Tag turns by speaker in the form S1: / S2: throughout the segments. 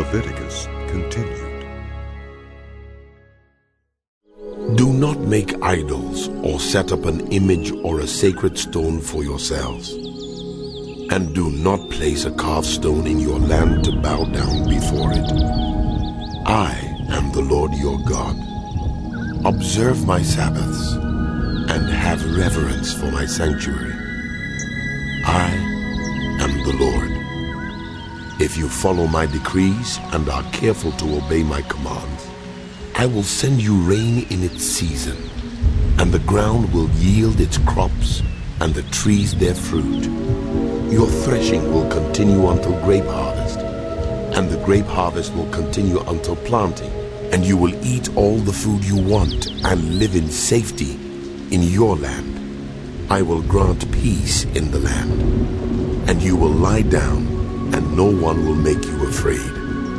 S1: Leviticus continued.
S2: Do not make idols or set up an image or a sacred stone for yourselves. And do not place a carved stone in your land to bow down before it. I am the Lord your God. Observe my Sabbaths and have reverence for my sanctuary. I am the Lord. If you follow my decrees and are careful to obey my commands, I will send you rain in its season, and the ground will yield its crops and the trees their fruit. Your threshing will continue until grape harvest, and the grape harvest will continue until planting, and you will eat all the food you want and live in safety in your land. I will grant peace in the land, and you will lie down, and no one will make you afraid.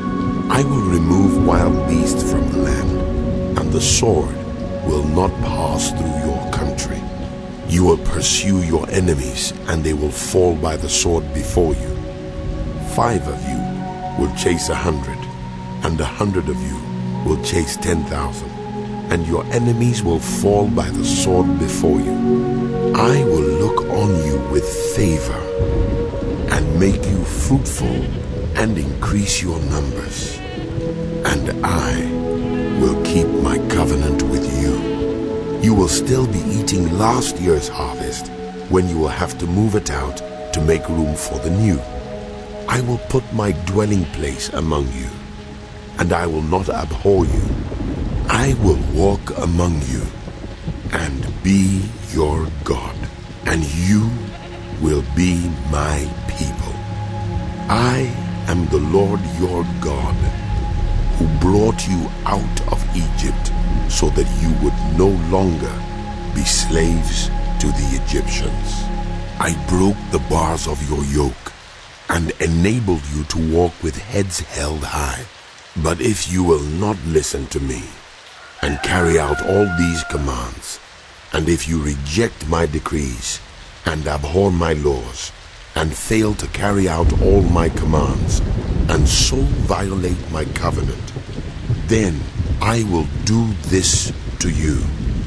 S2: I will remove wild beasts from the land, and the sword will not pass through your country. You will pursue your enemies, and they will fall by the sword before you. 5 of you will chase 100, and 100 of you will chase 10,000, and your enemies will fall by the sword before you. I will look on you with favor, and make you fruitful, and increase your numbers. And I will keep my covenant with you. You will still be eating last year's harvest when you will have to move it out to make room for the new. I will put my dwelling place among you, and I will not abhor you. I will walk among you and be your God, and you will be my people. I am the Lord your God, who brought you out of Egypt so that you would no longer be slaves to the Egyptians. I broke the bars of your yoke and enabled you to walk with heads held high. But if you will not listen to me and carry out all these commands, and if you reject my decrees and abhor my laws, and fail to carry out all my commands, and so violate my covenant, then I will do this to you.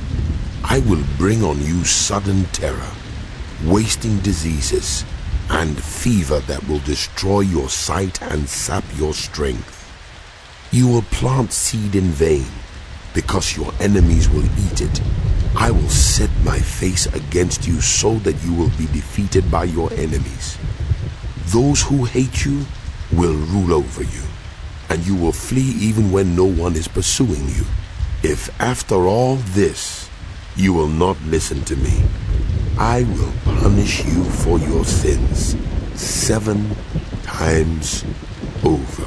S2: I will bring on you sudden terror, wasting diseases, and fever that will destroy your sight and sap your strength. You will plant seed in vain, because your enemies will eat it. I will set my face against you so that you will be defeated by your enemies. Those who hate you will rule over you, and you will flee even when no one is pursuing you. If after all this you will not listen to me, I will punish you for your sins 7 times over.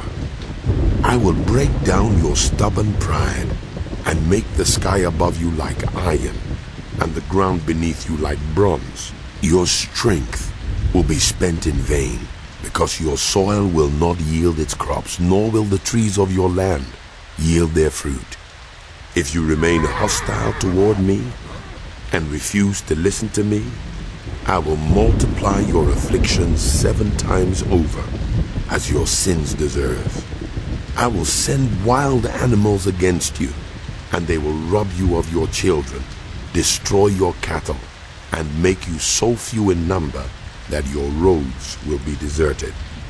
S2: I will break down your stubborn pride and make the sky above you like iron and the ground beneath you like bronze. Your strength will be spent in vain, because your soil will not yield its crops, nor will the trees of your land yield their fruit. If you remain hostile toward me and refuse to listen to me, I will multiply your afflictions 7 times over, as your sins deserve. I will send wild animals against you, and they will rob you of your children, destroy your cattle, and make you so few in number that your roads will be deserted.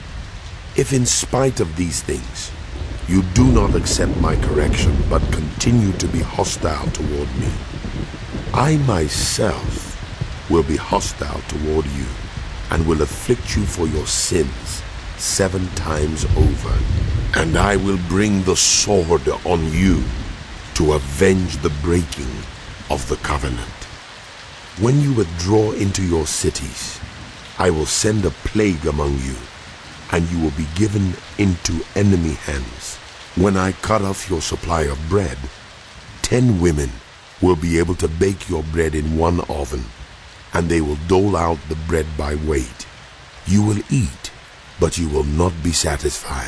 S2: If in spite of these things you do not accept my correction, but continue to be hostile toward me, I myself will be hostile toward you, and will afflict you for your sins 7 times over. And I will bring the sword on you to avenge the breaking of the covenant. When you withdraw into your cities, I will send a plague among you, and you will be given into enemy hands. When I cut off your supply of bread, 10 women will be able to bake your bread in one oven, and they will dole out the bread by weight. You will eat, but you will not be satisfied.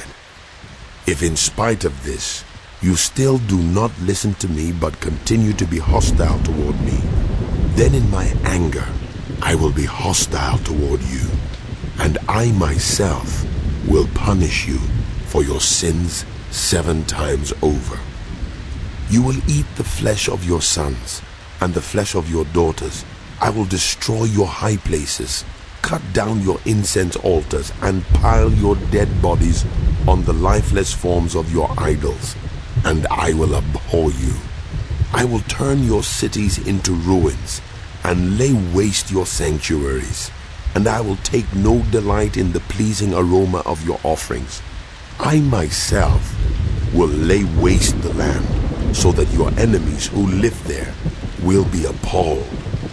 S2: If in spite of this, you still do not listen to me but continue to be hostile toward me, then in my anger I will be hostile toward you, and I myself will punish you for your sins 7 times over. You will eat the flesh of your sons and the flesh of your daughters. I will destroy your high places, cut down your incense altars, and pile your dead bodies on the lifeless forms of your idols, and I will abhor you. I will turn your cities into ruins and lay waste your sanctuaries, and I will take no delight in the pleasing aroma of your offerings. I myself will lay waste the land, so that your enemies who live there will be appalled.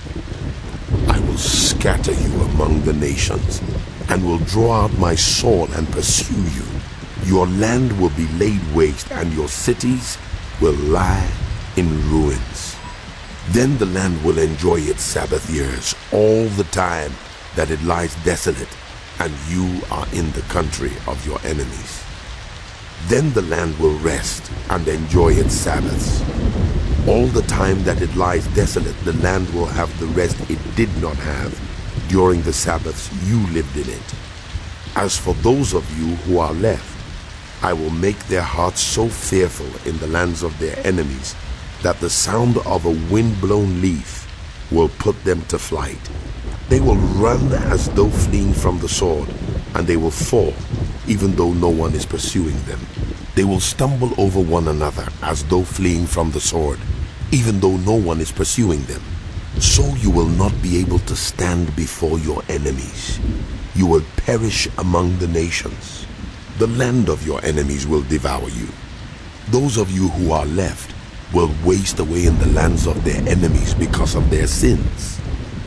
S2: I will scatter you among the nations, and will draw out my sword and pursue you. Your land will be laid waste, and your cities will lie in ruins. Then the land will enjoy its Sabbath years all the time that it lies desolate, and you are in the country of your enemies. Then the land will rest and enjoy its Sabbaths. All the time that it lies desolate, the land will have the rest it did not have during the Sabbaths you lived in it. As for those of you who are left, I will make their hearts so fearful in the lands of their enemies that the sound of a wind-blown leaf will put them to flight. They will run as though fleeing from the sword, and they will fall even though no one is pursuing them. They will stumble over one another as though fleeing from the sword, even though no one is pursuing them. So you will not be able to stand before your enemies. You will perish among the nations. The land of your enemies will devour you. Those of you who are left will waste away in the lands of their enemies because of their sins.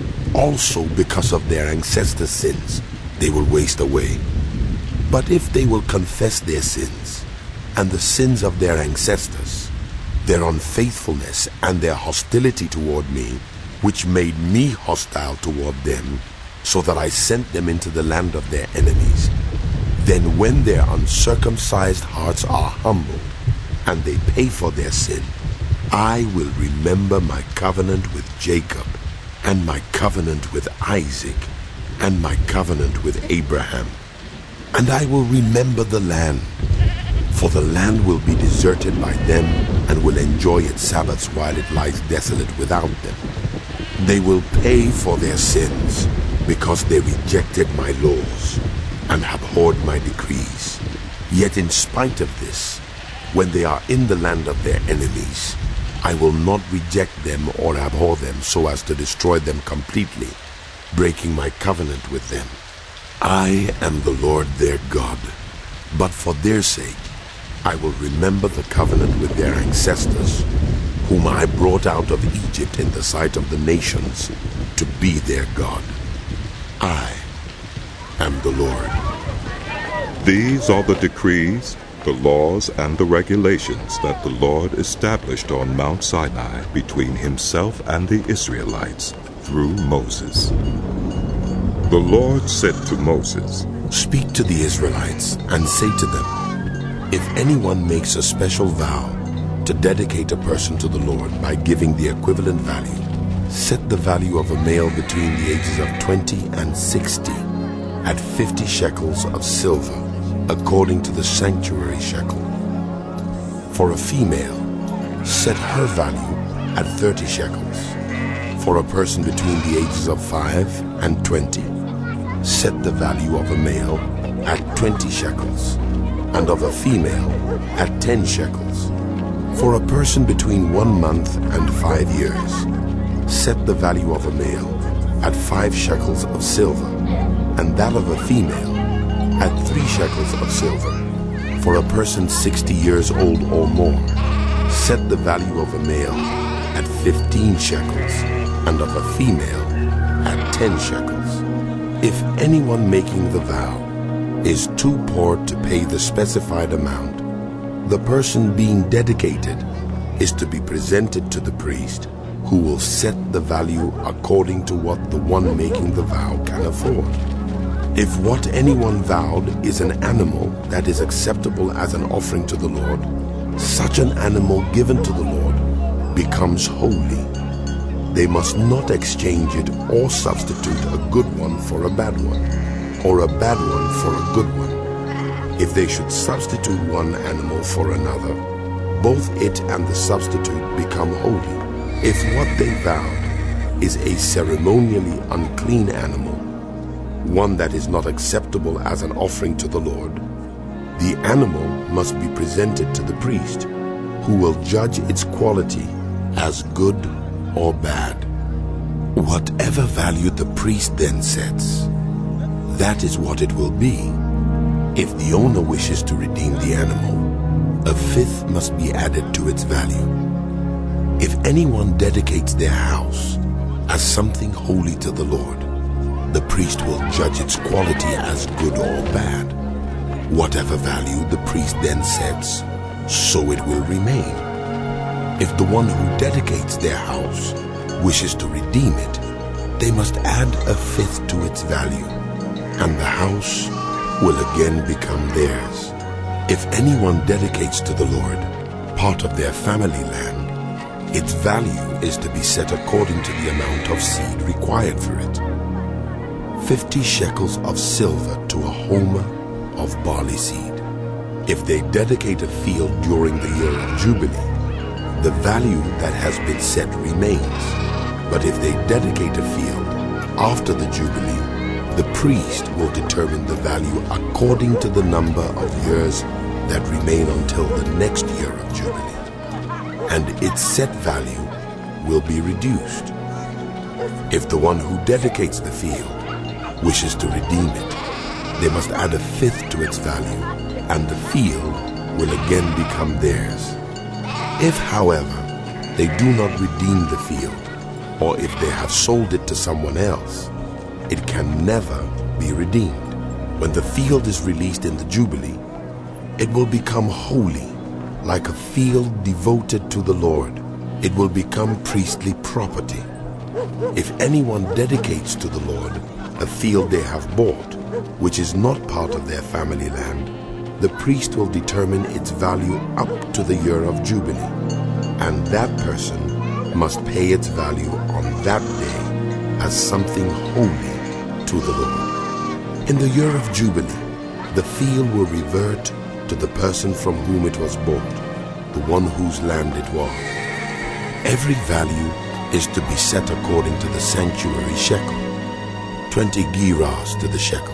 S2: Also because of their ancestors' sins, they will waste away. But if they will confess their sins and the sins of their ancestors, their unfaithfulness and their hostility toward me, which made me hostile toward them, so that I sent them into the land of their enemies, then when their uncircumcised hearts are humbled and they pay for their sin, I will remember my covenant with Jacob, and my covenant with Isaac, and my covenant with Abraham. And I will remember the land, for the land will be deserted by them and will enjoy its Sabbaths while it lies desolate without them. They will pay for their sins because they rejected my laws and abhorred my decrees. Yet in spite of this, when they are in the land of their enemies, I will not reject them or abhor them so as to destroy them completely, breaking my covenant with them. I am the Lord their God, but for their sake I will remember the covenant with their ancestors, whom I brought out of Egypt in the sight of the nations, to be their God. I am the Lord.
S1: These are the decrees, the laws, and the regulations that the Lord established on Mount Sinai between himself and the Israelites through Moses. The Lord said to Moses,
S2: "Speak to the Israelites and say to them, if anyone makes a special vow to dedicate a person to the Lord by giving the equivalent value, set the value of a male between the ages of 20 and 60 at 50 shekels of silver, according to the sanctuary shekel. For a female, set her value at 30 shekels. For a person between the ages of 5 and 20, set the value of a male at 20 shekels, and of a female at 10 shekels. For a person between 1 month and 5 years, set the value of a male at 5 shekels of silver, and that of a female at 3 shekels of silver. For a person 60 years old or more, set the value of a male at 15 shekels, and of a female at 10 shekels. If anyone making the vow is too poor to pay the specified amount, the person being dedicated is to be presented to the priest, who will set the value according to what the one making the vow can afford. If what anyone vowed is an animal that is acceptable as an offering to the Lord, such an animal given to the Lord becomes holy. They must not exchange it or substitute a good one for a bad one, or a bad one for a good one. If they should substitute one animal for another, both it and the substitute become holy. If what they vowed is a ceremonially unclean animal, one that is not acceptable as an offering to the Lord, the animal must be presented to the priest, who will judge its quality as good or bad. Whatever value the priest then sets, that is what it will be. If the owner wishes to redeem the animal, a fifth must be added to its value. If anyone dedicates their house as something holy to the Lord, the priest will judge its quality as good or bad. Whatever value the priest then sets, so it will remain. If the one who dedicates their house wishes to redeem it, they must add a fifth to its value, and the house will again become theirs. If anyone dedicates to the Lord part of their family land, its value is to be set according to the amount of seed required for it. 50 shekels of silver to a homer of barley seed. If they dedicate a field during the year of Jubilee, the value that has been set remains. But if they dedicate a field after the Jubilee, the priest will determine the value according to the number of years that remain until the next year of Jubilee, and its set value will be reduced. If the one who dedicates the field wishes to redeem it, they must add a fifth to its value, and the field will again become theirs. If, however, they do not redeem the field, or if they have sold it to someone else, it can never be redeemed. When the field is released in the Jubilee, it will become holy, like a field devoted to the Lord. It will become priestly property. If anyone dedicates to the Lord a field they have bought, which is not part of their family land, the priest will determine its value up to the year of Jubilee, and that person must pay its value on that day as something holy to the Lord. In the year of Jubilee, the field will revert to the person from whom it was bought, the one whose land it was. Every value is to be set according to the sanctuary shekel, 20 gerahs to the shekel.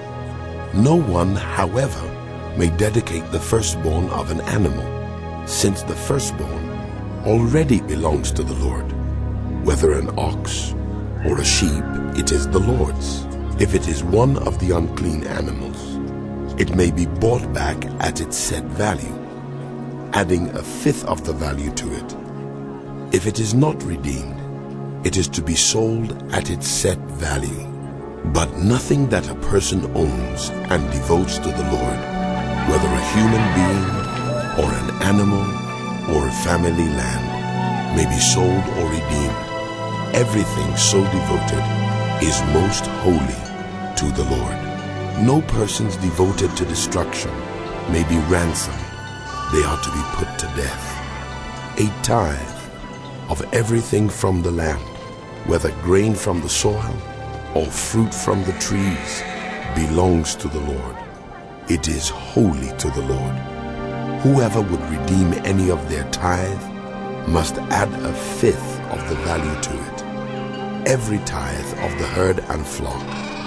S2: No one, however, may dedicate the firstborn of an animal, since the firstborn already belongs to the Lord. Whether an ox or a sheep, it is the Lord's. If it is one of the unclean animals, it may be bought back at its set value, adding a fifth of the value to it. If it is not redeemed, it is to be sold at its set value. But nothing that a person owns and devotes to the Lord, whether a human being or an animal or a family land, may be sold or redeemed. Everything so devoted is most holy to the Lord. No persons devoted to destruction may be ransomed. They are to be put to death. A tithe of everything from the land, whether grain from the soil or fruit from the trees, belongs to the Lord. It is holy to the Lord. Whoever would redeem any of their tithe must add a fifth of the value to it. Every tithe of the herd and flock,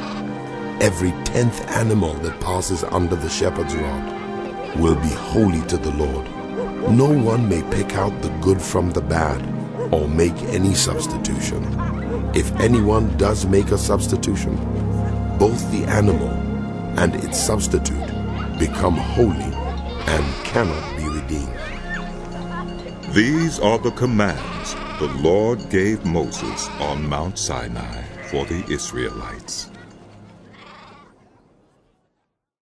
S2: every 10th animal that passes under the shepherd's rod, will be holy to the Lord. No one may pick out the good from the bad or make any substitution. If anyone does make a substitution, both the animal and its substitute become holy and cannot be redeemed.
S1: These are the commands the Lord gave Moses on Mount Sinai for the Israelites.